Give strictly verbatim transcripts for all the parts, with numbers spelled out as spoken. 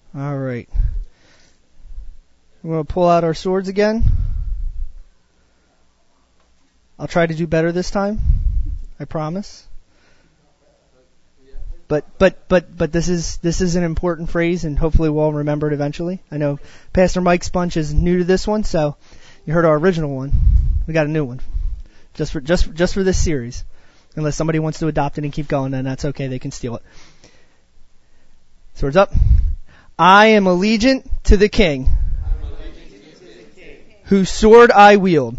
All right. We're going to pull out our swords again. I'll try to do better this time. I promise. But but but but this is this is an important phrase, and hopefully we'll remember it eventually. I know Pastor Mike's bunch is new to this one, so you heard our original one. We got a new one, just for just just for this series. Unless somebody wants to adopt it and keep going, then that's okay. They can steal it. Swords up. I am allegiant to the King, whose sword I wield.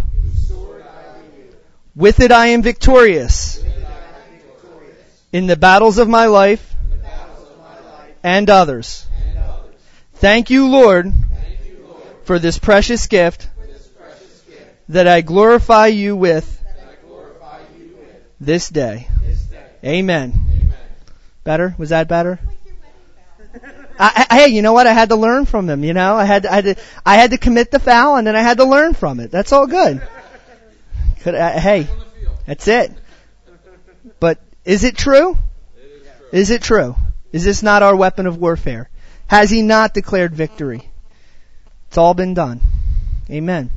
With it I am victorious in the battles of my life and others. Thank you, Lord, for this precious gift that I glorify you with this day. Amen. Better? Was that better? I, I, hey, you know what? I had to learn from them. You know, I had to, I had to, I had to commit the foul, and then I had to learn from it. That's all good. Could, uh, hey, that's it. But is it true? Is it true? Is this not our weapon of warfare? Has He not declared victory? It's all been done. Amen.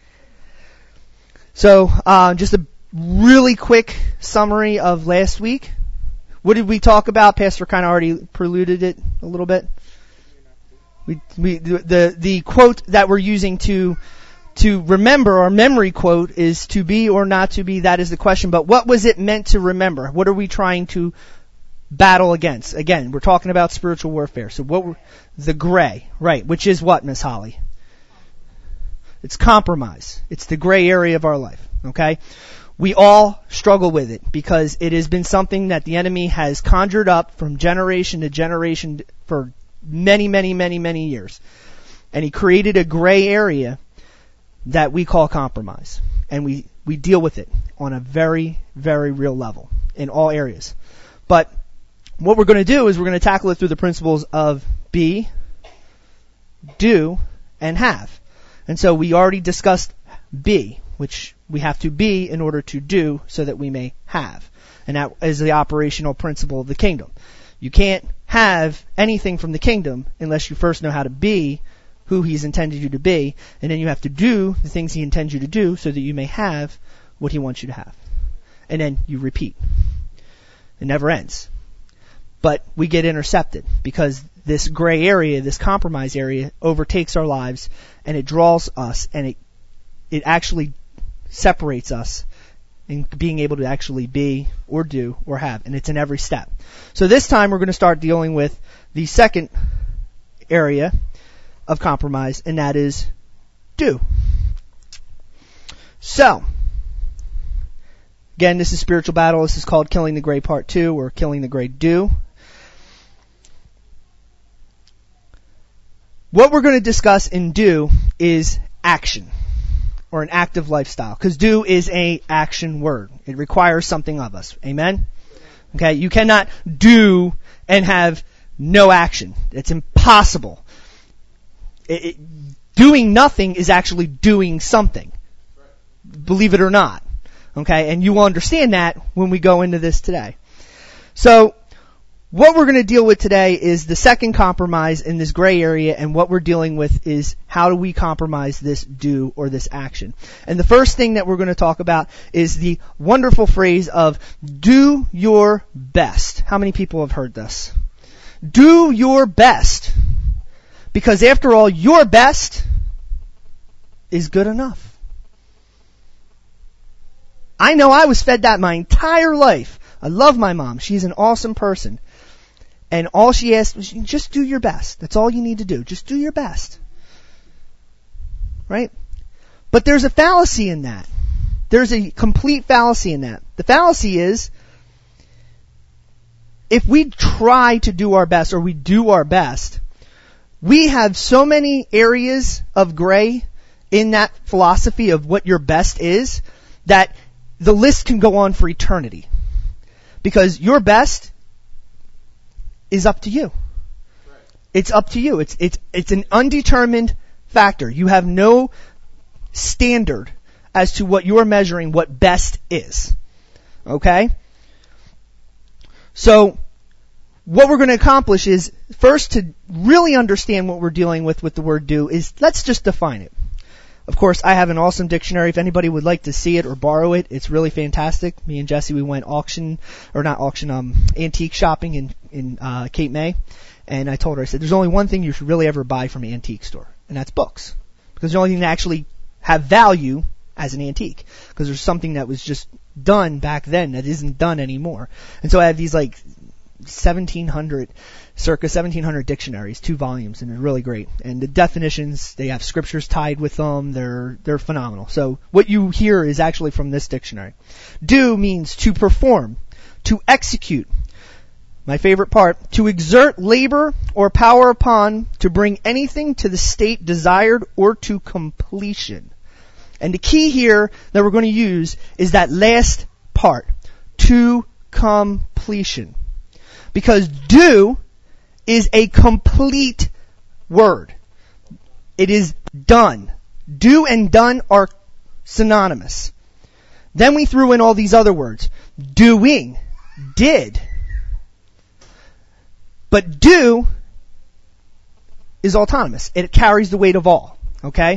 So, uh, just a really quick summary of last week. What did we talk about? Pastor kind of already preluded it a little bit. We, we, the, the quote that we're using to, to remember, our memory quote, is to be or not to be. That is the question. But what was it meant to remember? What are we trying to battle against? Again, we're talking about spiritual warfare. So what were, the gray, right, which is what, Miss Holly? It's compromise. It's the gray area of our life. Okay? We all struggle with it because it has been something that the enemy has conjured up from generation to generation for many, many, many, many years. And he created a gray area that we call compromise. And we, we deal with it on a very, very real level in all areas. But what we're going to do is we're going to tackle it through the principles of be, do, and have. And so we already discussed be, which we have to be in order to do so that we may have. And that is the operational principle of the kingdom. You can't have anything from the kingdom unless you first know how to be who He's intended you to be, and then you have to do the things He intends you to do so that you may have what He wants you to have. And then you repeat. It never ends. But we get intercepted because this gray area, this compromise area, overtakes our lives, and it draws us, and it it actually separates us in being able to actually be or do or have. And it's in every step. So this time we're going to start dealing with the second area of compromise, and that is do. So, again, this is spiritual battle. This is called Killing the Gray Part two, or Killing the Gray Do. What we're going to discuss in do is action, or an active lifestyle, because do is a action word. It requires something of us. Amen? Okay, you cannot do and have no action. It's impossible. It, it, doing nothing is actually doing something. Believe it or not. Okay, and you will understand that when we go into this today. So, what we're going to deal with today is the second compromise in this gray area, and what we're dealing with is how do we compromise this do or this action. And the first thing that we're going to talk about is the wonderful phrase of do your best. How many people have heard this? Do your best. Because after all, your best is good enough. I know I was fed that my entire life. I love my mom. She's an awesome person. And all she asked was, just do your best. That's all you need to do. Just do your best. Right? But there's a fallacy in that. There's a complete fallacy in that. The fallacy is, if we try to do our best, or we do our best, we have so many areas of gray in that philosophy of what your best is, that the list can go on for eternity. Because your best is up to you. Right. It's up to you. It's it's it's an undetermined factor. You have no standard as to what you're measuring what best is. Okay? So, what we're going to accomplish is, first, to really understand what we're dealing with with the word do, is let's just define it. Of course, I have an awesome dictionary. If anybody would like to see it or borrow it, it's really fantastic. Me and Jesse, we went auction, or not auction, um, antique shopping in, in, uh, Cape May. And I told her, I said, there's only one thing you should really ever buy from an antique store, and that's books. Because the only thing that actually have value as an antique. Because there's something that was just done back then that isn't done anymore. And so I have these like seventeen hundred, circa seventeen hundred dictionaries, two volumes, and they're really great. And the definitions, they have scriptures tied with them. They're, they're phenomenal. So what you hear is actually from this dictionary. Do means to perform, to execute. My favorite part, to exert labor or power upon, to bring anything to the state desired or to completion. And the key here that we're going to use is that last part, to completion. Because do is a complete word. It is done. Do and done are synonymous. Then we threw in all these other words. Doing, did. But do is autonomous. It carries the weight of all. Okay?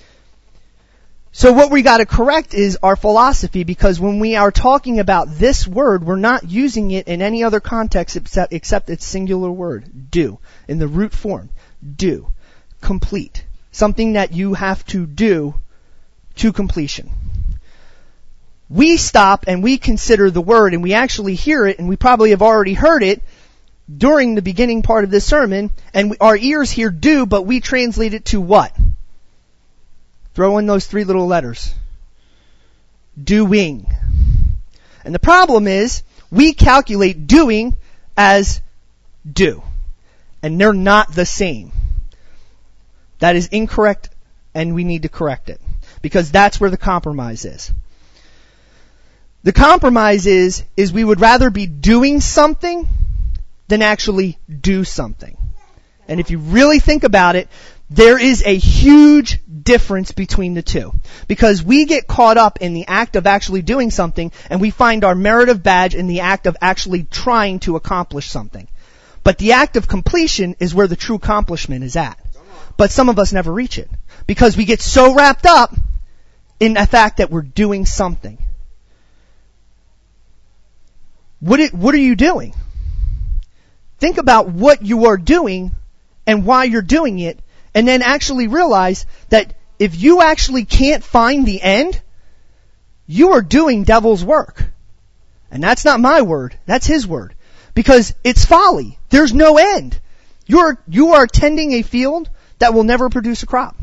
So what we got to correct is our philosophy, because when we are talking about this word, we're not using it in any other context except, except its singular word, do, in the root form. Do. Complete. Something that you have to do to completion. We stop and we consider the word, and we actually hear it, and we probably have already heard it during the beginning part of this sermon, and we, our ears hear do, but we translate it to what? Throw in those three little letters. Doing. And the problem is, we calculate doing as do. And they're not the same. That is incorrect, and we need to correct it. Because that's where the compromise is. The compromise is, is we would rather be doing something than actually do something. And if you really think about it, there is a huge difference between the two. Because we get caught up in the act of actually doing something, and we find our meritive badge in the act of actually trying to accomplish something. But the act of completion is where the true accomplishment is at. But some of us never reach it. Because we get so wrapped up in the fact that we're doing something. What, it, what are you doing? Think about what you are doing and why you're doing it, and then actually realize that if you actually can't find the end, you are doing devil's work. And that's not my word, that's his word. Because it's folly. There's no end. You're, you are tending a field that will never produce a crop.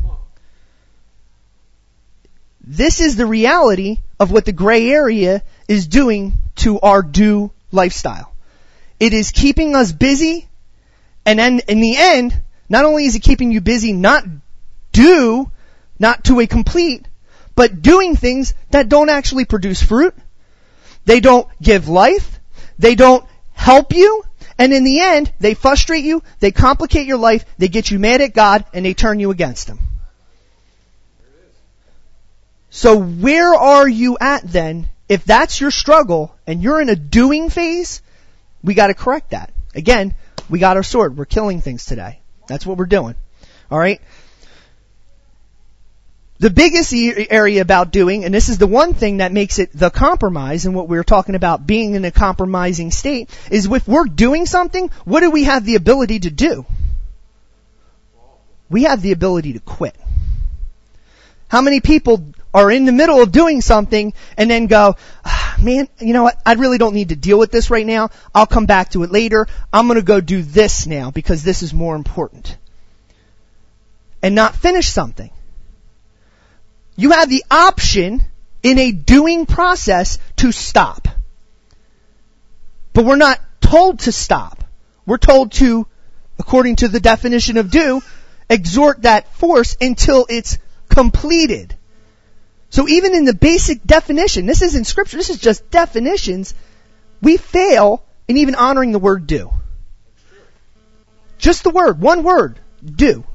This is the reality of what the gray area is doing to our do lifestyle. It is keeping us busy, and then in the end, not only is it keeping you busy, not do, not to a complete, but doing things that don't actually produce fruit. They don't give life. They don't help you. And in the end, they frustrate you, they complicate your life, they get you mad at God, and they turn you against Him. So where are you at then? If that's your struggle, and you're in a doing phase, we gotta correct that. Again, we got our sword. We're killing things today. That's what we're doing. Alright? The biggest area about doing, and this is the one thing that makes it the compromise, and what we're talking about being in a compromising state, is if we're doing something, what do we have the ability to do? We have the ability to quit. How many people are in the middle of doing something and then go, ah, man, you know what, I really don't need to deal with this right now. I'll come back to it later. I'm going to go do this now because this is more important. And not finish something. You have the option in a doing process to stop. But we're not told to stop. We're told to, according to the definition of do, exhort that force until it's completed. So even in the basic definition, this isn't scripture, this is just definitions, we fail in even honoring the word do. Just the word, one word, do.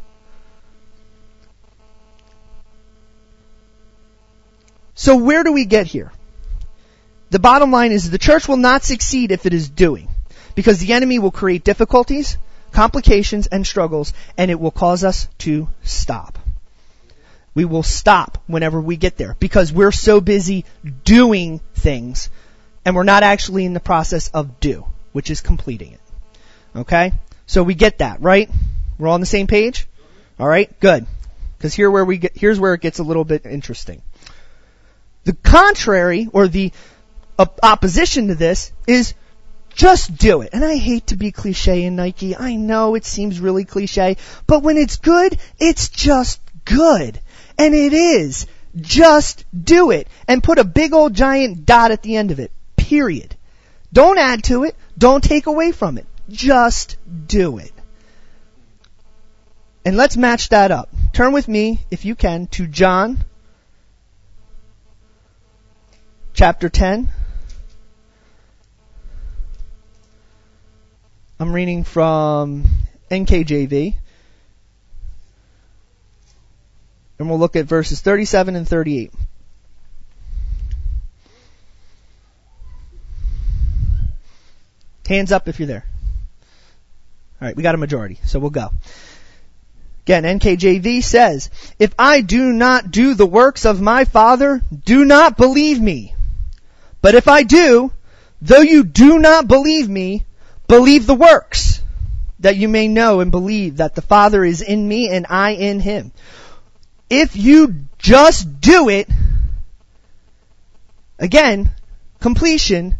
So where do we get here? The bottom line is the church will not succeed if it is doing. Because the enemy will create difficulties, complications, and struggles, and it will cause us to stop. We will stop whenever we get there because we're so busy doing things and we're not actually in the process of do, which is completing it. Okay? So we get that, right? We're all on the same page? Alright, good. Because here where we get, here's where it gets a little bit interesting. The contrary, or the op- opposition to this, is just do it. And I hate to be cliche in Nike. I know it seems really cliche. But when it's good, it's just good. And it is. Just do it. And put a big old giant dot at the end of it. Period. Don't add to it. Don't take away from it. Just do it. And let's match that up. Turn with me, if you can, to John chapter ten. I'm reading from N K J V. And we'll look at verses thirty-seven and thirty-eight. Hands up if you're there. Alright, we got a majority, so we'll go. Again, N K J V says, "If I do not do the works of my Father, do not believe me. But if I do, though you do not believe me, believe the works, that you may know and believe that the Father is in me and I in him. If you just do it," again, completion,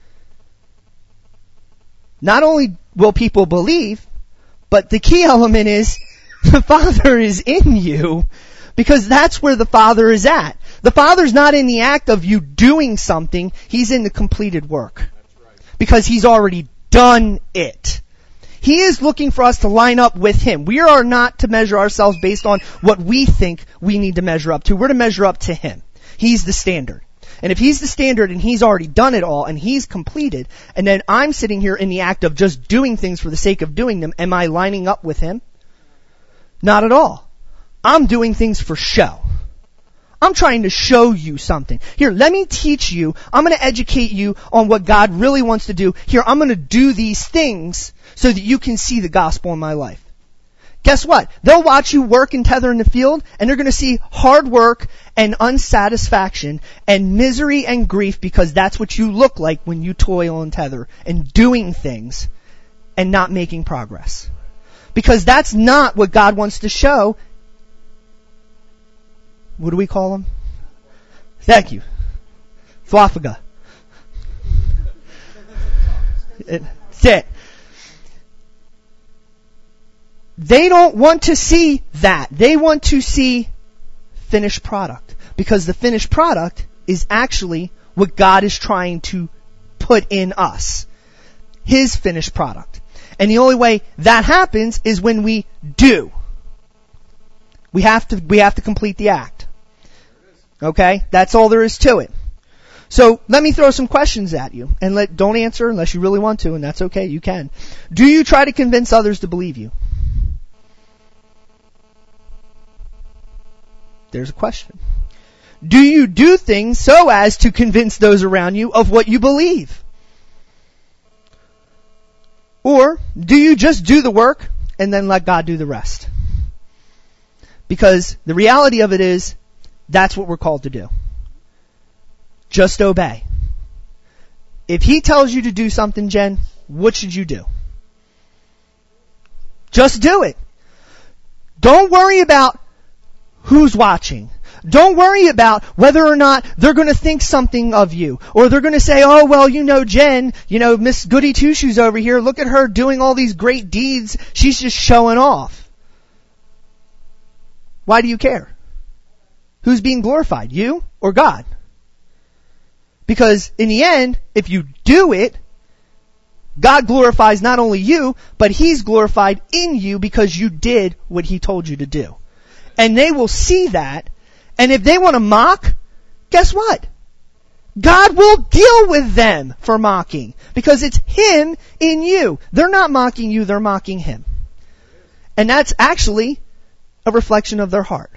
not only will people believe, but the key element is the Father is in you, because that's where the Father is at. The Father's not in the act of you doing something, He's in the completed work. That's right. Because He's already done it. He is looking for us to line up with Him. We are not to measure ourselves based on what we think we need to measure up to. We're to measure up to Him. He's the standard. And if He's the standard and He's already done it all and He's completed, and then I'm sitting here in the act of just doing things for the sake of doing them, am I lining up with Him? Not at all. I'm doing things for show. I'm trying to show you something. Here, let me teach you. I'm going to educate you on what God really wants to do. Here, I'm going to do these things so that you can see the gospel in my life. Guess what? They'll watch you work and tether in the field, and they're going to see hard work and unsatisfaction and misery and grief, because that's what you look like when you toil and tether and doing things and not making progress. Because that's not what God wants to show. What do we call them? Thank you. Thwaphaga. That's it. They don't want to see that. They want to see finished product. Because the finished product is actually what God is trying to put in us. His finished product. And the only way that happens is when we do. We have to, we have to complete the act. Okay? That's all there is to it. So, let me throw some questions at you. And let, don't answer unless you really want to, and that's okay, you can. Do you try to convince others to believe you? There's a question. Do you do things so as to convince those around you of what you believe? Or do you just do the work and then let God do the rest? Because the reality of it is, that's what we're called to do. Just obey. If He tells you to do something, Jen, what should you do? Just do it. Don't worry about who's watching. Don't worry about whether or not they're going to think something of you. Or they're going to say, oh, well, you know, Jen, you know, Miss Goody Two-Shoes over here, look at her doing all these great deeds. She's just showing off. Why do you care? Who's being glorified? You or God? Because in the end, if you do it, God glorifies not only you, but He's glorified in you because you did what He told you to do. And they will see that. And if they want to mock, guess what? God will deal with them for mocking. Because it's Him in you. They're not mocking you, they're mocking Him. And that's actually a reflection of their heart.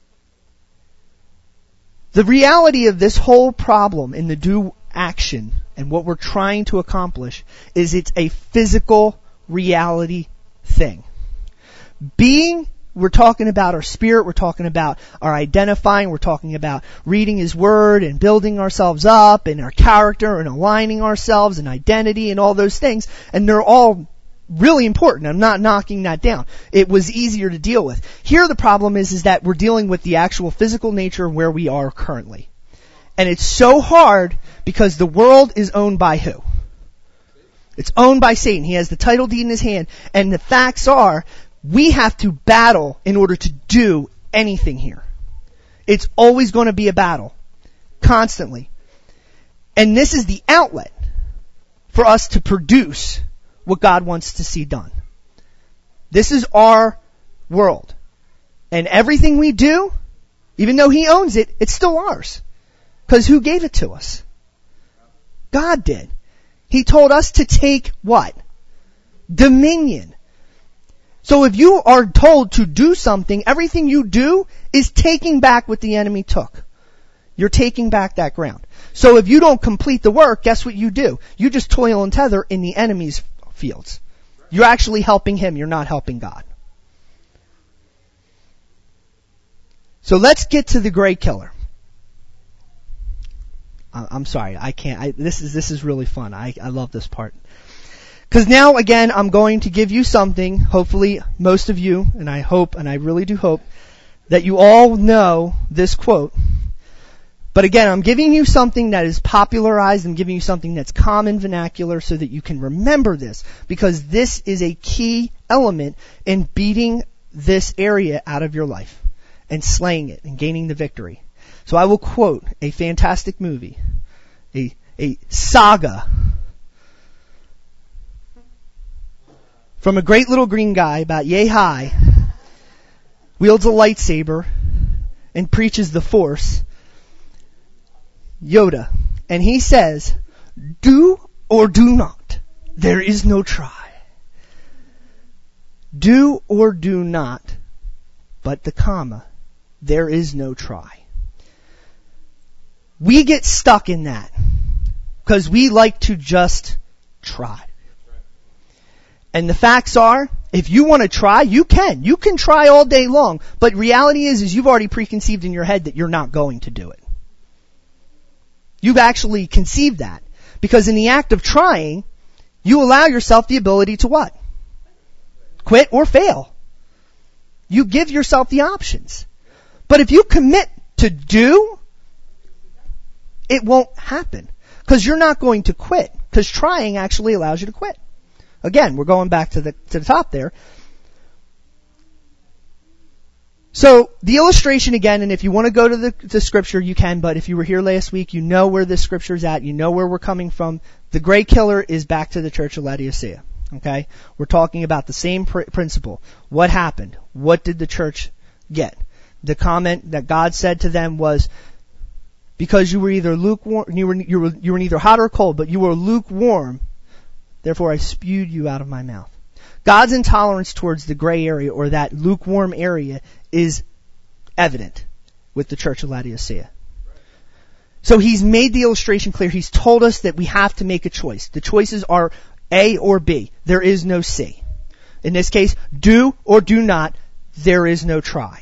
The reality of this whole problem in the do action and what we're trying to accomplish is it's a physical reality thing. Being, we're talking about our spirit, we're talking about our identifying, we're talking about reading His Word and building ourselves up and our character and aligning ourselves and identity and all those things, and they're all really important. I'm not knocking that down. It was easier to deal with. Here the problem is, is that we're dealing with the actual physical nature of where we are currently. And it's so hard because the world is owned by who? It's owned by Satan. He has the title deed in his hand. And the facts are, we have to battle in order to do anything here. It's always going to be a battle. Constantly. And this is the outlet for us to produce what God wants to see done. This is our world. And everything we do, even though He owns it, it's still ours. Because who gave it to us? God did. He told us to take what? Dominion. So if you are told to do something, everything you do is taking back what the enemy took. You're taking back that ground. So if you don't complete the work, guess what you do? You just toil and tether in the enemy's fields. You're actually helping him. You're not helping God. So let's get to the Grey Killer. I'm sorry, I can't. I, this is this is really fun. I, I love this part. Because now, again, I'm going to give you something, hopefully most of you, and I hope, and I really do hope, that you all know this quote. But again, I'm giving you something that is popularized. I'm giving you something that's common vernacular so that you can remember this. Because this is a key element in beating this area out of your life. And slaying it and gaining the victory. So I will quote a fantastic movie. A, a saga. From a great little green guy about yay high. Wields a lightsaber. And preaches the Force. Yoda. And he says, do or do not. There is no try. Do or do not. But the comma. There is no try. We get stuck in that. Because we like to just try. And the facts are, if you want to try, you can. You can try all day long. But reality is, is you've already preconceived in your head that you're not going to do it. You've actually conceived that. Because in the act of trying, you allow yourself the ability to what? Quit or fail. You give yourself the options. But if you commit to do, it won't happen. Because you're not going to quit. Because trying actually allows you to quit. Again, we're going back to the to the top there. So, the illustration again, and if you want to go to the, the scripture, you can, but if you were here last week, you know where this scripture's at, you know where we're coming from. The Grey Killer is back to the church of Laodicea. Okay? We're talking about the same pr- principle. What happened? What did the church get? The comment that God said to them was, because you were either lukewarm, you were, you were, you were neither hot or cold, but you were lukewarm, therefore I spewed you out of my mouth. God's intolerance towards the gray area, or that lukewarm area, is evident with the church of Laodicea. So He's made the illustration clear. He's told us that we have to make a choice. The choices are A or B. There is no C. In this case, do or do not. There is no try.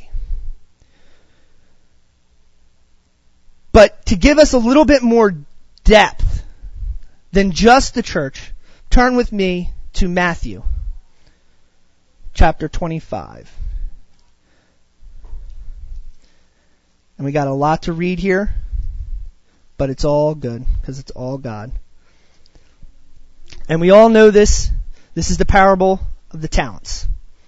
But to give us a little bit more depth than just the church, turn with me to Matthew chapter twenty-five. And we got a lot to read here, but it's all good because it's all God. And we all know this. This is the parable of the talents.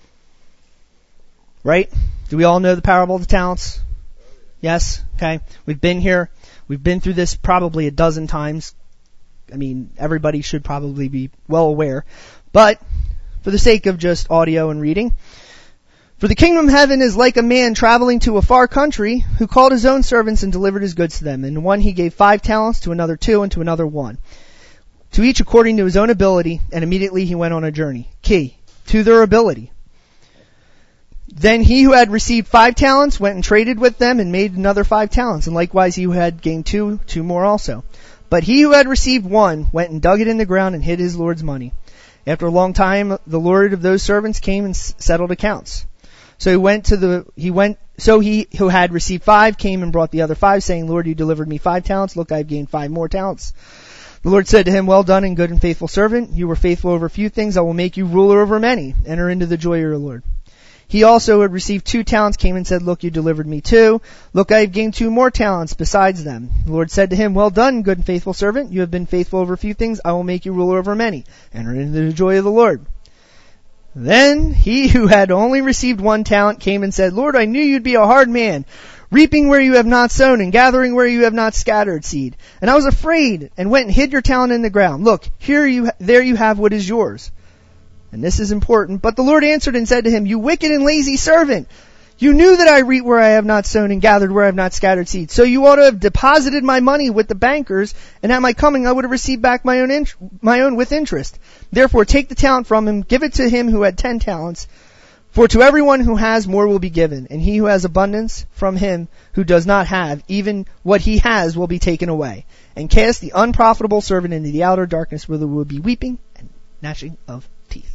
Right? Do we all know the parable of the talents? Yes? Okay. We've been here. We've been through this probably a dozen times. I mean, everybody should probably be well aware. But, for the sake of just audio and reading, for the kingdom of heaven is like a man traveling to a far country, who called his own servants and delivered his goods to them. And one he gave five talents, to another two, and to another one. To each according to his own ability, and immediately he went on a journey. Key, to their ability. Then he who had received five talents went and traded with them and made another five talents. And likewise he who had gained two, two more also. But he who had received one went and dug it in the ground and hid his Lord's money. After a long time, the Lord of those servants came and s- settled accounts. So he went to the, he went, so he who had received five came and brought the other five, saying, Lord, you delivered me five talents. Look, I have gained five more talents. The Lord said to him, well done and good and faithful servant. You were faithful over a few things. I will make you ruler over many. Enter into the joy of your Lord. He also who had received two talents came and said, look, you delivered me two. Look, I have gained two more talents besides them. The Lord said to him, well done, good and faithful servant. You have been faithful over a few things. I will make you ruler over many. Enter into the joy of the Lord. Then he who had only received one talent came and said, Lord, I knew you'd be a hard man, reaping where you have not sown and gathering where you have not scattered seed. And I was afraid and went and hid your talent in the ground. Look, here you, there you have what is yours. And this is important. But the Lord answered and said to him, you wicked and lazy servant, you knew that I reap where I have not sown and gathered where I have not scattered seed. So you ought to have deposited my money with the bankers, and at my coming I would have received back my own int- my own with interest. Therefore take the talent from him, give it to him who had ten talents. For to everyone who has more will be given, and he who has abundance from him who does not have, even what he has will be taken away. And cast the unprofitable servant into the outer darkness, where there will be weeping and gnashing of teeth.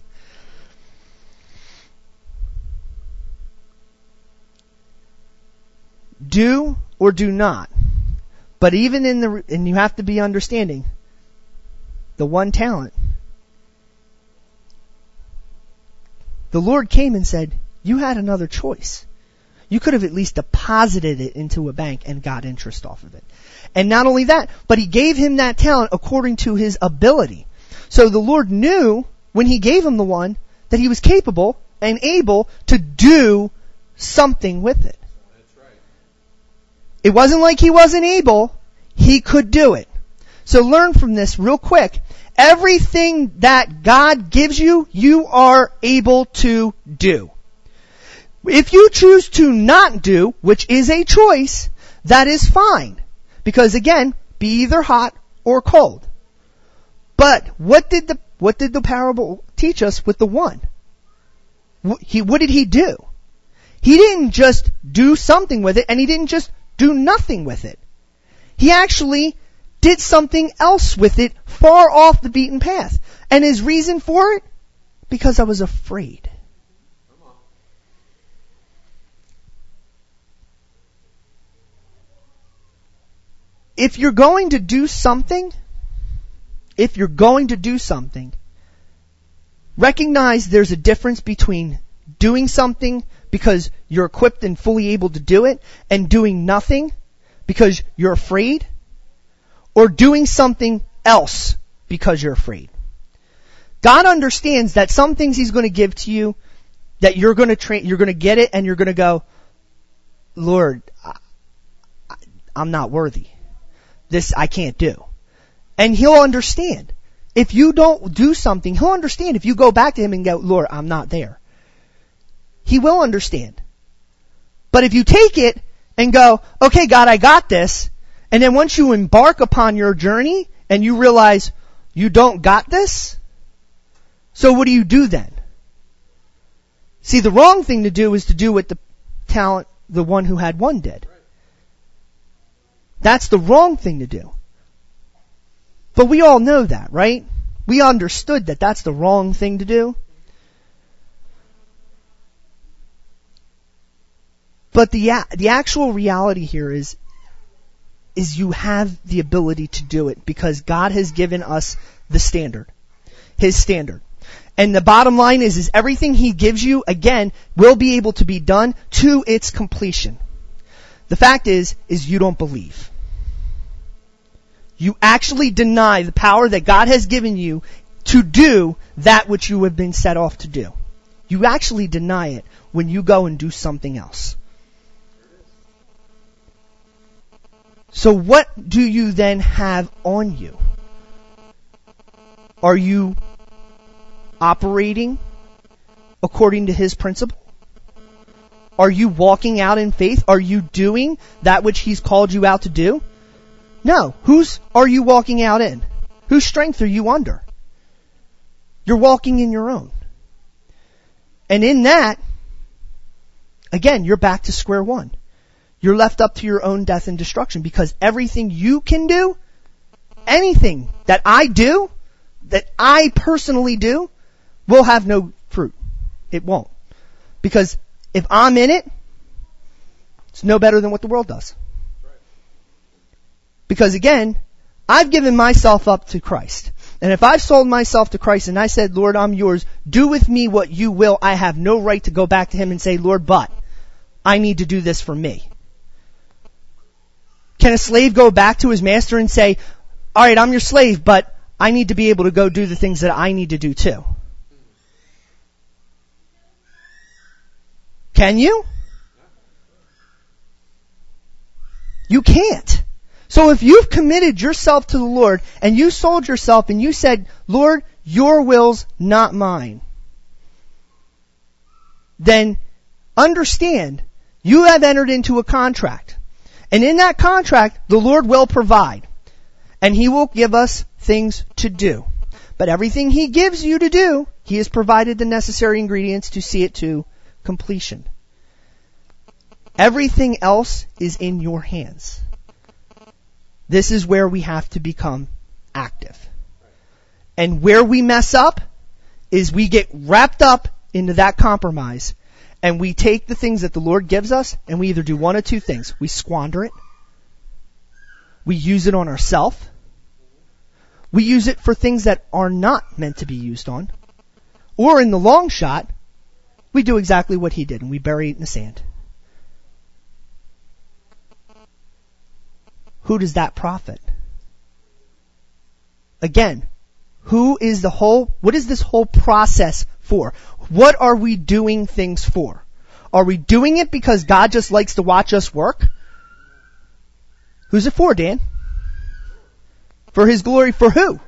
Do or do not. But even in the, and you have to be understanding, the one talent, the Lord came and said, you had another choice. You could have at least deposited it into a bank and got interest off of it. And not only that, but he gave him that talent according to his ability. So the Lord knew when he gave him the one that he was capable and able to do something with it. It wasn't like he wasn't able. He could do it. So learn from this real quick. Everything that God gives you, you are able to do. If you choose to not do, which is a choice, that is fine. Because again, be either hot or cold. But what did the, what did the parable teach us with the one? He, what did he do? He didn't just do something with it, and he didn't just do nothing with it. He actually did something else with it far off the beaten path. And his reason for it? Because I was afraid. If you're going to do something, if you're going to do something, recognize there's a difference between doing something because you're equipped and fully able to do it, and doing nothing because you're afraid, or doing something else because you're afraid. God understands that some things He's going to give to you, that you're going to train, you're going to get it, and you're going to go, Lord, I, I, I'm not worthy. This I can't do. And He'll understand. If you don't do something, He'll understand if you go back to Him and go, Lord, I'm not there. He will understand. But if you take it and go, okay, God, I got this, and then once you embark upon your journey and you realize you don't got this, so what do you do then? See, the wrong thing to do is to do what the talent, the one who had one did. That's the wrong thing to do. But we all know that, right? We understood that that's the wrong thing to do. But the the actual reality here is, is you have the ability to do it because God has given us the standard, His standard. And the bottom line is, is everything He gives you, again, will be able to be done to its completion. The fact is, is you don't believe. You actually deny the power that God has given you to do that which you have been set off to do. You actually deny it when you go and do something else. So what do you then have on you? Are you operating according to His principle? Are you walking out in faith? Are you doing that which He's called you out to do? No. Whose are you walking out in? Whose strength are you under? You're walking in your own. And in that, again, you're back to square one. You're left up to your own death and destruction because everything you can do, anything that I do, that I personally do, will have no fruit. It won't. Because if I'm in it, it's no better than what the world does. Because again, I've given myself up to Christ. And if I've sold myself to Christ and I said, Lord, I'm yours, do with me what you will, I have no right to go back to Him and say, Lord, but I need to do this for me. Can a slave go back to his master and say, all right, I'm your slave, but I need to be able to go do the things that I need to do too? Can you? You can't. So if you've committed yourself to the Lord and you sold yourself and you said, Lord, your will's not mine, then understand you have entered into a contract. And in that contract, the Lord will provide. And He will give us things to do. But everything He gives you to do, He has provided the necessary ingredients to see it to completion. Everything else is in your hands. This is where we have to become active. And where we mess up is we get wrapped up into that compromise and we take the things that the Lord gives us and we either do one of two things. We squander it. We use it on ourselves. We use it for things that are not meant to be used on. Or in the long shot, we do exactly what he did and we bury it in the sand. Who does that profit? Again, who is the whole, what is this whole process for? What are we doing things for? Are we doing it because God just likes to watch us work? Who's it for, Dan? For His glory, for who?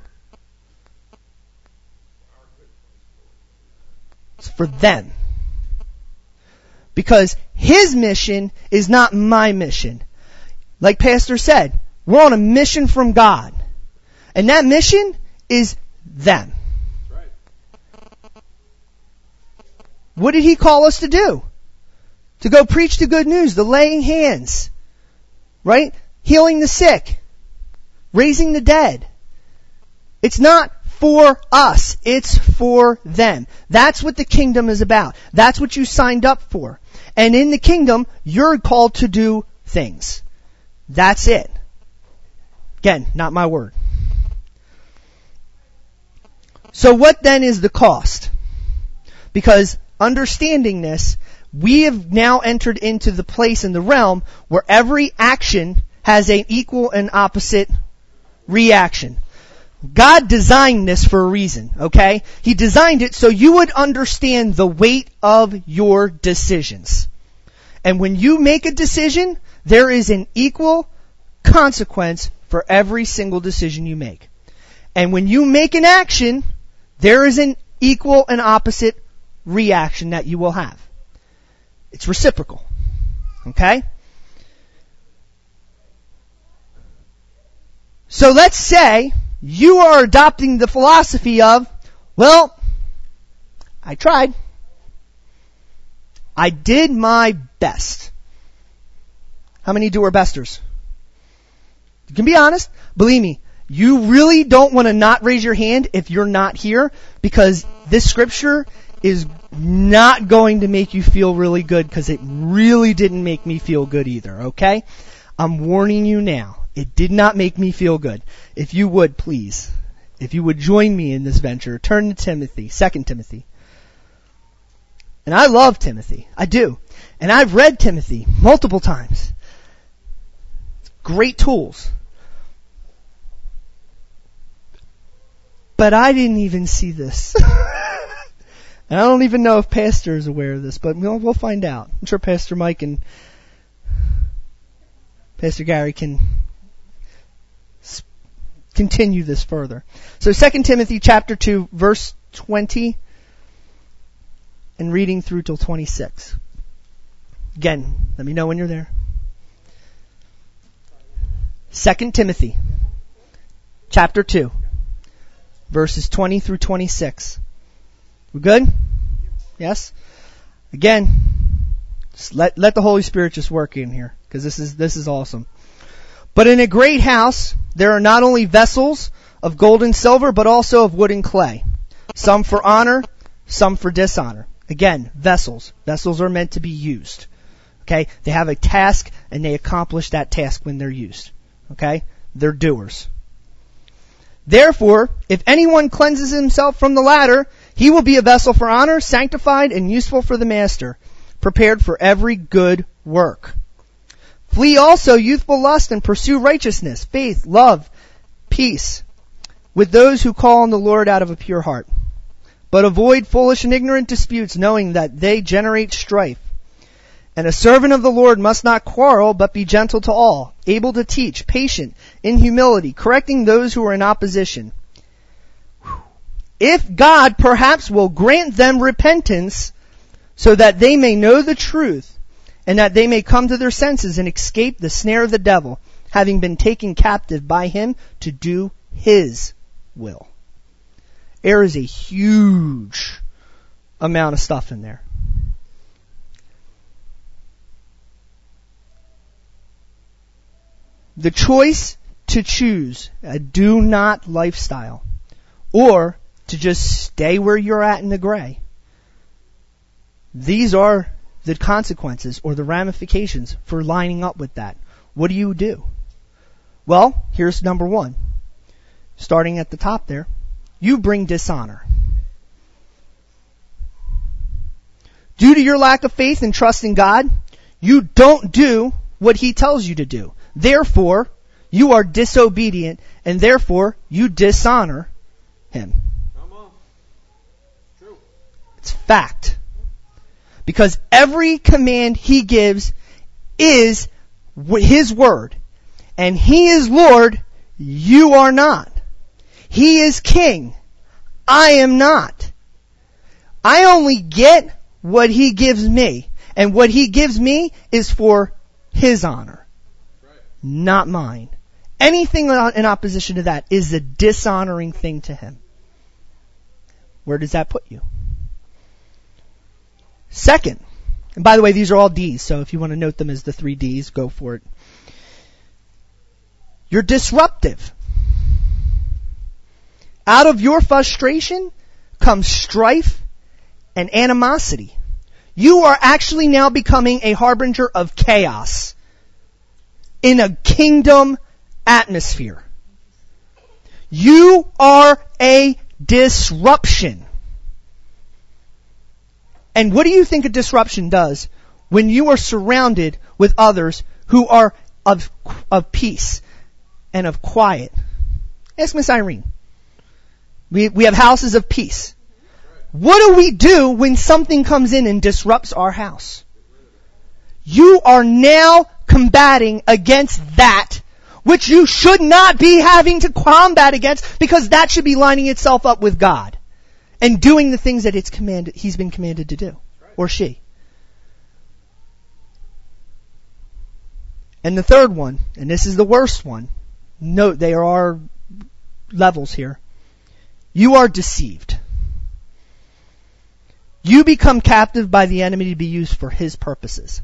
It's for them. Because His mission is not my mission. Like Pastor said, we're on a mission from God. And that mission is them. Right. What did He call us to do? To go preach the good news, the laying hands, right? Healing the sick, raising the dead. It's not for us, it's for them. That's what the kingdom is about. That's what you signed up for. And in the kingdom, you're called to do things. That's it. Again, not my word. So what then is the cost? Because understanding this, we have now entered into the place in the realm where every action has an equal and opposite reaction. God designed this for a reason, okay? He designed it so you would understand the weight of your decisions. And when you make a decision, there is an equal consequence for every single decision you make. And when you make an action, there is an equal and opposite reaction that you will have. It's reciprocal. Okay? So let's say you are adopting the philosophy of, well, I tried. I did my best. How many do our besters? You can be honest. Believe me, you really don't want to not raise your hand if you're not here, because this scripture is not going to make you feel really good, because it really didn't make me feel good either, okay? I'm warning you now. It did not make me feel good. If you would, please, if you would join me in this venture, turn to Timothy, Second Timothy. And I love Timothy. I do. And I've read Timothy multiple times. It's great tools. But I didn't even see this. And I don't even know if Pastor is aware of this, but we'll, we'll find out. I'm sure Pastor Mike and Pastor Gary can s- continue this further. So Second Timothy chapter two, verse twenty, and reading through till twenty-six. Again, let me know when you're there. Second Timothy chapter two, verses twenty through twenty-six. We good? Yes? Again, just let, let the Holy Spirit just work in here, because this is, this is awesome. But in a great house There are not only vessels of gold and silver, but also of wood and clay. Some for honor, some for dishonor. Again, vessels. Vessels are meant to be used. Okay? They have a task and they accomplish that task when they're used. Okay? They're doers. Therefore, if anyone cleanses himself from the latter, he will be a vessel for honor, sanctified and useful for the master, prepared for every good work. Flee also youthful lust and pursue righteousness, faith, love, peace, with those who call on the Lord out of a pure heart. But avoid foolish and ignorant disputes, knowing that they generate strife. And a servant of the Lord must not quarrel, but be gentle to all, able to teach, patient, in humility, correcting those who are in opposition. If God perhaps will grant them repentance, so that they may know the truth, and that they may come to their senses and escape the snare of the devil, having been taken captive by him to do his will. There is a huge amount of stuff in there. The choice to choose a do not lifestyle or to just stay where you're at in the gray. These are the consequences or the ramifications for lining up with that. What do you do? Well, here's number one. Starting at the top there. You bring dishonor. Due to your lack of faith and trust in God, you don't do what He tells you to do. Therefore, you are disobedient, and therefore, you dishonor Him. Come on. True. It's fact. Because every command He gives is His word. And He is Lord, you are not. He is King, I am not. I only get what He gives me. And what He gives me is for His honor, right, not mine. Anything in opposition to that is a dishonoring thing to Him. Where does that put you? Second, and by the way, these are all D's, so if you want to note them as the three D's, go for it. You're disruptive. Out of your frustration comes strife and animosity. You are actually now becoming a harbinger of chaos in a kingdom atmosphere. You are a disruption. And what do you think a disruption does when you are surrounded with others who are of, of peace and of quiet? Ask Miss Irene. We, we have houses of peace. What do we do when something comes in and disrupts our house? You are now combating against that which you should not be having to combat against, because that should be lining itself up with God and doing the things that it's commanded, He's been commanded to do, or she. And the third one, and this is the worst one, note there are levels here. You are deceived. You become captive by the enemy to be used for his purposes.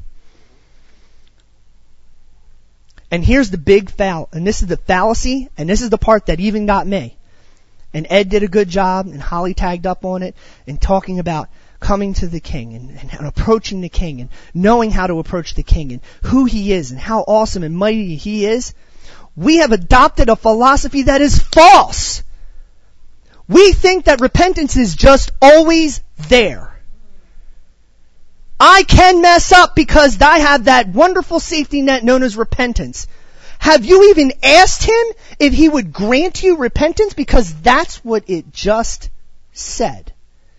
And here's the big foul, and this is the fallacy, and this is the part that even got me. And Ed did a good job, and Holly tagged up on it, and talking about coming to the King, and, and, and approaching the King, and knowing how to approach the King, and who He is, and how awesome and mighty He is. We have adopted a philosophy that is false. We think that repentance is just always there. I can mess up because I have that wonderful safety net known as repentance. Have you even asked Him if He would grant you repentance? Because that's what it just said.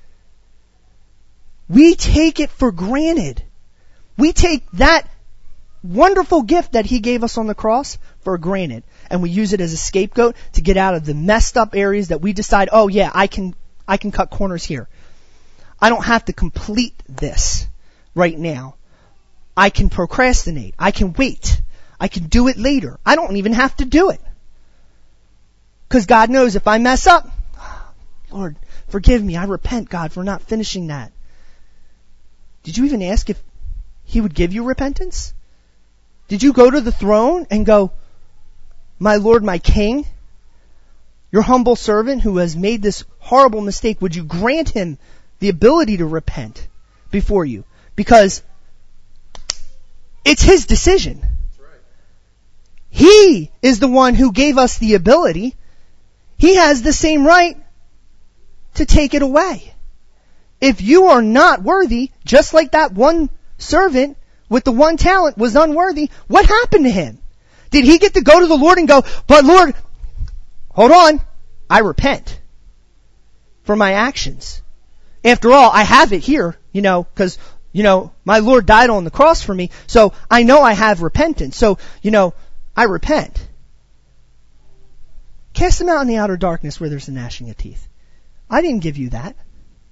We take it for granted. We take that wonderful gift that He gave us on the cross for granted. And we use it as a scapegoat to get out of the messed up areas that we decide, oh yeah, I can, I can cut corners here. I don't have to complete this right now. I can procrastinate. I can wait. I can do it later. I don't even have to do it. Because God knows if I mess up, Lord, forgive me. I repent, God, for not finishing that. Did you even ask if He would give you repentance? Did you go to the throne and go, my Lord, my King, your humble servant who has made this horrible mistake, would you grant him the ability to repent before you? Because it's his decision. That's right. He is the one who gave us the ability. He has the same right to take it away. If you are not worthy, just like that one servant with the one talent was unworthy, what happened to him? Did he get to go to the Lord and go, but Lord, hold on, I repent for my actions. After all, I have it here, you know, because, you know, my Lord died on the cross for me, so I know I have repentance. So, you know, I repent. Cast them out in the outer darkness where there's a gnashing of teeth. I didn't give you that.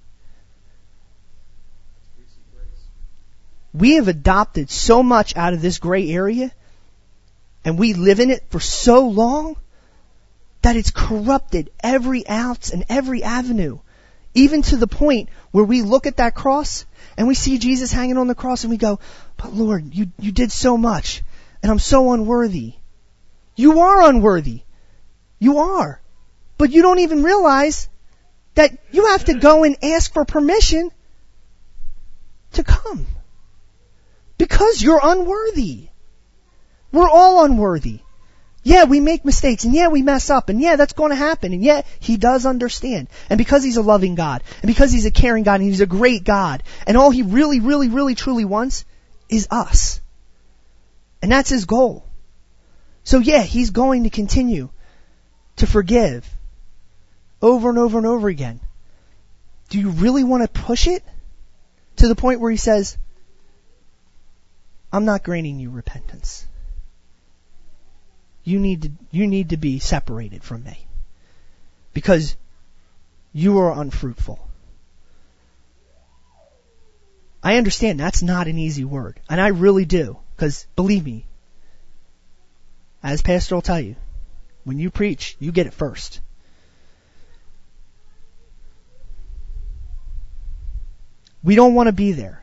We have adopted so much out of this gray area, and we live in it for so long, that it's corrupted every ounce and every avenue. Even to the point where we look at that cross, and we see Jesus hanging on the cross, and we go, but Lord, you, you did so much, and I'm so unworthy. You are unworthy. You are. But you don't even realize that you have to go and ask for permission to come. Because you're unworthy. We're all unworthy. Yeah, we make mistakes, and yeah, we mess up, and yeah, that's going to happen, and yeah, He does understand. And because He's a loving God, and because He's a caring God, and He's a great God, and all He really, really, really, truly wants is us. And that's His goal. So yeah, He's going to continue to forgive over and over and over again. Do you really want to push it to the point where He says, I'm not granting you repentance. You need to, you need to be separated from me. Because you are unfruitful. I understand that's not an easy word. And I really do. Because believe me, as Pastor will tell you, when you preach, you get it first. We don't want to be there.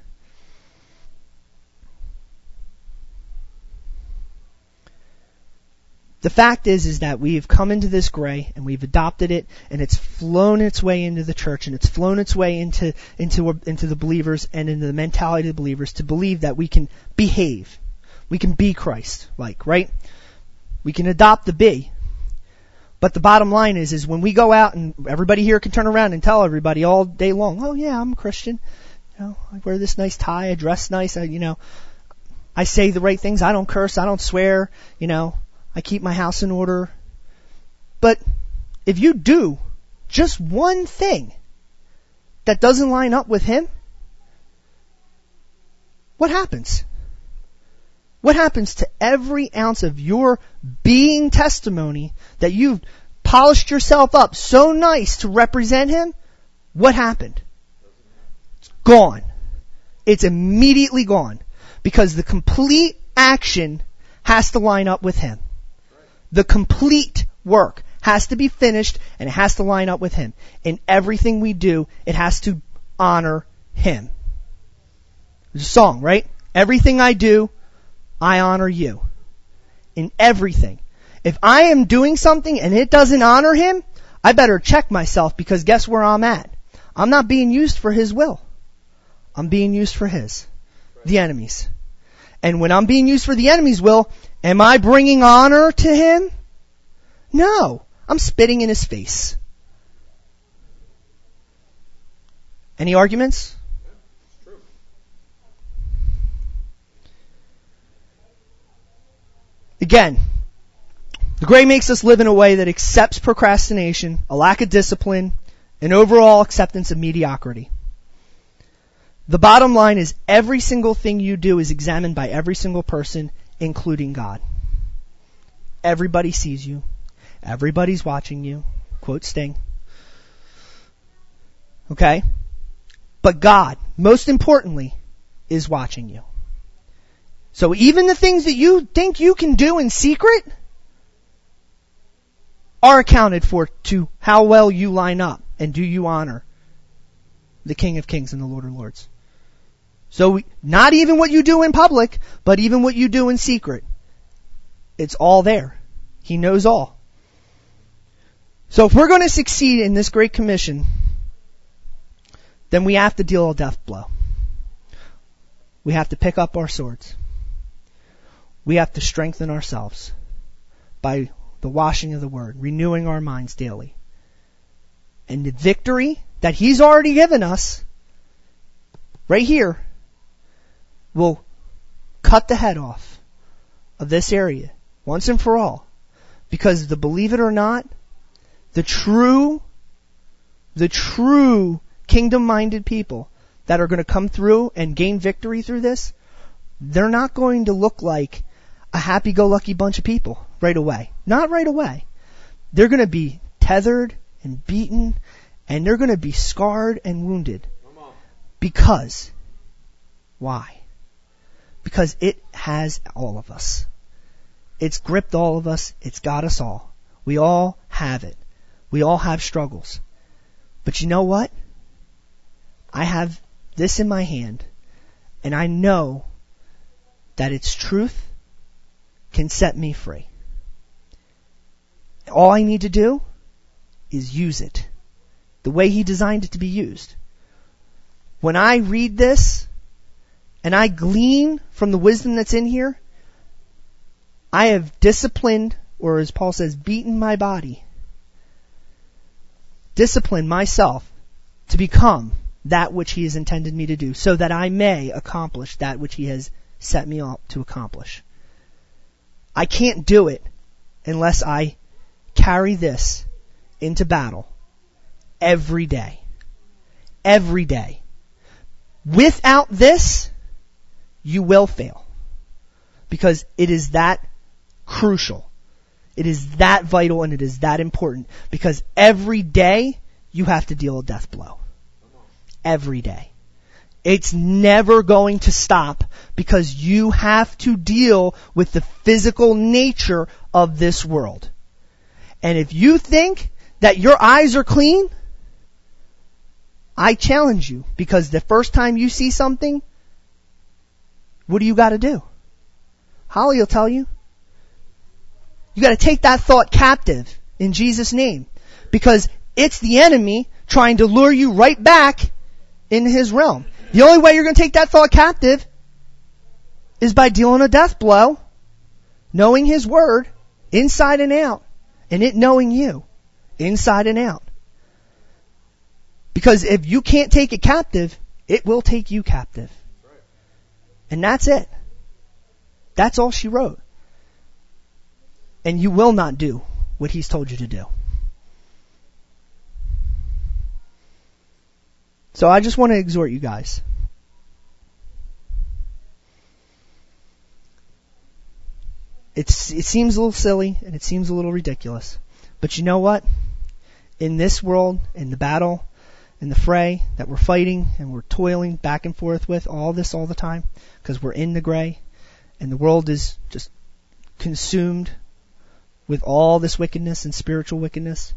The fact is, is that we've come into this gray and we've adopted it, and it's flown its way into the church, and it's flown its way into into into the believers and into the mentality of the believers to believe that we can behave, we can be Christ-like, right? We can adopt the be. But the bottom line is, is when we go out, and everybody here can turn around and tell everybody all day long, oh yeah, I'm a Christian. You know, I wear this nice tie, I dress nice, I, you know, I say the right things, I don't curse, I don't swear, you know. I keep my house in order. But if you do just one thing that doesn't line up with Him, what happens? What happens to every ounce of your being testimony that you've polished yourself up so nice to represent Him? What happened? It's gone. It's immediately gone. Because the complete action has to line up with Him. The complete work has to be finished, and it has to line up with Him. In everything we do, it has to honor Him. There's a song, right? Everything I do, I honor You. In everything. If I am doing something and it doesn't honor Him, I better check myself, because guess where I'm at? I'm not being used for His will. I'm being used for His. The enemy's. And when I'm being used for the enemy's will, am I bringing honor to Him? No. I'm spitting in His face. Any arguments? Yeah, true. Again, the gray makes us live in a way that accepts procrastination, a lack of discipline, and overall acceptance of mediocrity. The bottom line is every single thing you do is examined by every single person, including God. Everybody sees you. Everybody's watching you. Quote Sting. Okay? But God, most importantly, is watching you. So even the things that you think you can do in secret are accounted for to how well you line up and do you honor the King of Kings and the Lord of Lords. So not even what you do in public, but even what you do in secret. It's all there. He knows all. So if we're going to succeed in this Great Commission, then we have to deal a death blow. We have to pick up our swords. We have to strengthen ourselves by the washing of the Word, renewing our minds daily. And the victory that He's already given us, right here, will cut the head off of this area once and for all. Because the, believe it or not, the true, the true kingdom-minded people that are going to come through and gain victory through this, they're not going to look like a happy-go-lucky bunch of people right away. Not right away. They're going to be tethered and beaten, and they're going to be scarred and wounded. Because, why? Because it has all of us. It's gripped all of us. It's got us all. We all have it. We all have struggles. But you know what? I have this in my hand, and I know that its truth can set me free. All I need to do is use it the way He designed it to be used. When I read this and I glean from the wisdom that's in here, I have disciplined, or as Paul says, beaten my body, disciplined myself to become that which He has intended me to do, so that I may accomplish that which He has set me up to accomplish. I can't do it unless I carry this into battle every day. Every day. Without this, you will fail. Because it is that crucial. It is that vital and it is that important. Because every day, you have to deal a death blow. Every day. It's never going to stop because you have to deal with the physical nature of this world. And if you think that your eyes are clean, I challenge you, because the first time you see something, what do you got to do? Holly will tell you. You got to take that thought captive in Jesus' name, because it's the enemy trying to lure you right back in his realm. The only way you're going to take that thought captive is by dealing a death blow, knowing His Word inside and out, and it knowing you inside and out. Because if you can't take it captive, it will take you captive. And that's it. That's all she wrote. And you will not do what He's told you to do. So I just want to exhort you guys. It's, it seems a little silly and it seems a little ridiculous. But you know what? In this world, in the battle, in the fray that we're fighting and we're toiling back and forth with, all this all the time, because we're in the gray and the world is just consumed with all this wickedness and spiritual wickedness.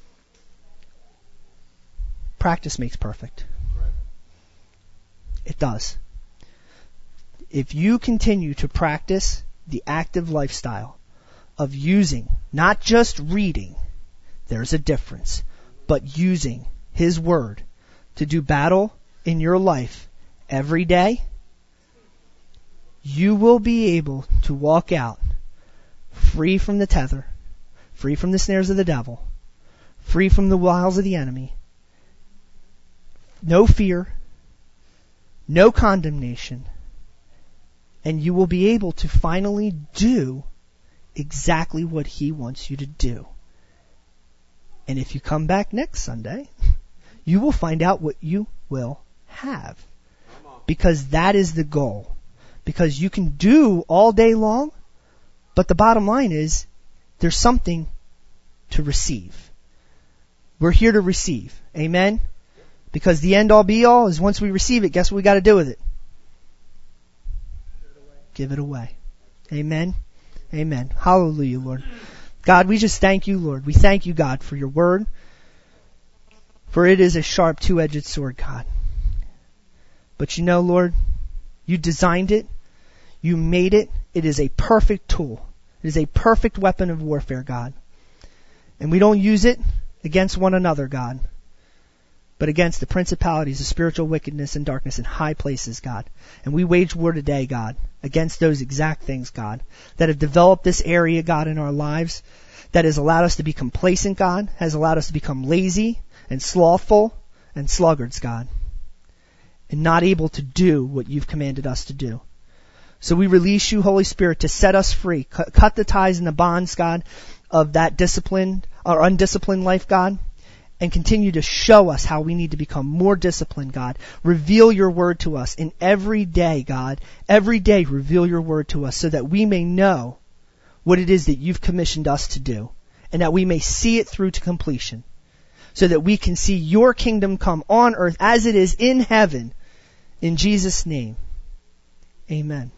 Practice makes perfect. Right. It does. If you continue to practice the active lifestyle of using, not just reading, there's a difference, but using His Word to do battle in your life every day, you will be able to walk out free from the tether, free from the snares of the devil, free from the wiles of the enemy, no fear, no condemnation, and you will be able to finally do exactly what He wants you to do. And if you come back next Sunday, you will find out what you will have. Because that is the goal. Because you can do all day long, but the bottom line is there's something to receive. We're here to receive. Amen? Because the end all be all is once we receive it, guess what we got to do with it? Give it away. Amen? Amen. Hallelujah, Lord. God, we just thank you, Lord. We thank you, God, for your word. For it is a sharp two-edged sword, God. But you know, Lord, you designed it. You made it. It is a perfect tool It is a perfect weapon of warfare, God. And we don't use it against one another, God, but against the principalities of spiritual wickedness and darkness in high places, God. And we wage war today, God, against those exact things, God, that have developed this area, God, in our lives, that has allowed us to be complacent, God, has allowed us to become lazy and slothful and sluggards, God, and not able to do what you've commanded us to do. So we release you, Holy Spirit, to set us free. Cut, cut the ties and the bonds, God, of that disciplined or undisciplined life, God, and continue to show us how we need to become more disciplined, God. Reveal your word to us in every day, God. Every day reveal your word to us so that we may know what it is that you've commissioned us to do, and that we may see it through to completion, so that we can see your kingdom come on earth as it is in heaven. In Jesus' name, amen.